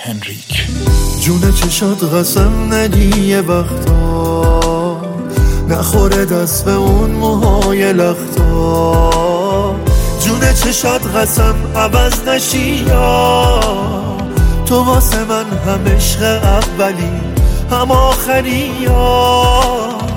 هنریک. جون چشات قسم ندی یه وقتا، نخوره دست به اون موهای لختا. جون چشات قسم عوض نشی یا تو واسه من هم عشق اولی هم آخری یا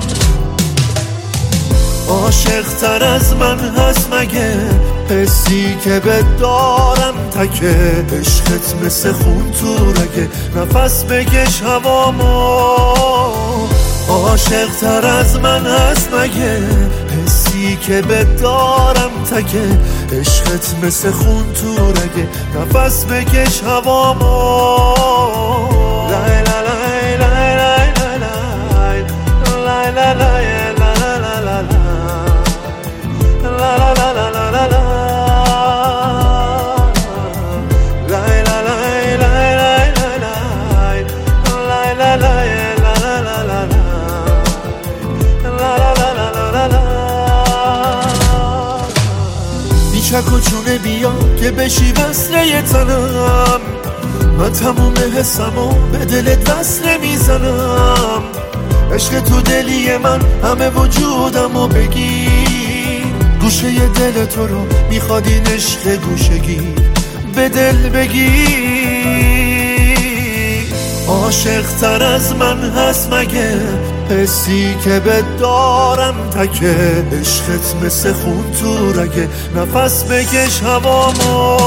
عاشق تر از من هست مگه حسی که به دارم تکه. عشقت مثل خون تو رگه نفس بکش هوامو. عاشق تر از من هست مگه حسی که به دارم تکه. عشقت مثل خون تو رگه نفس بکش هوامو. لای لای لای لای لای لای لای لای بیچک و چونه بیا که بشی وصله تنم. من تموم حسمو به دلت وصله میزنم. عشق تو دلی من همه وجودمو بگی. گوشه دل تو رو میخواد این عشق گوشگی به دل بگی. عاشق تر از من هست مگه حسی که به دارم تکه. عشقت مثل خون تو رگه نفس بکش هوامو.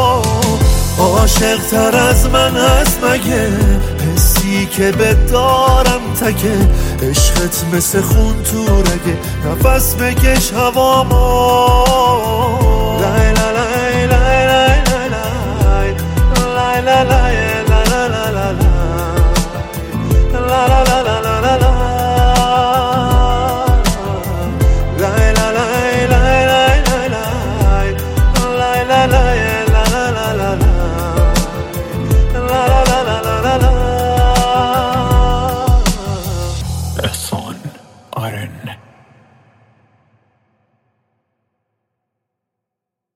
عاشق تر از من هست مگه حسی که به دارم تکه. عشقت مثل خون تو رگه نفس بکش هوامو. لای لای لای لای لای لای لای لای la la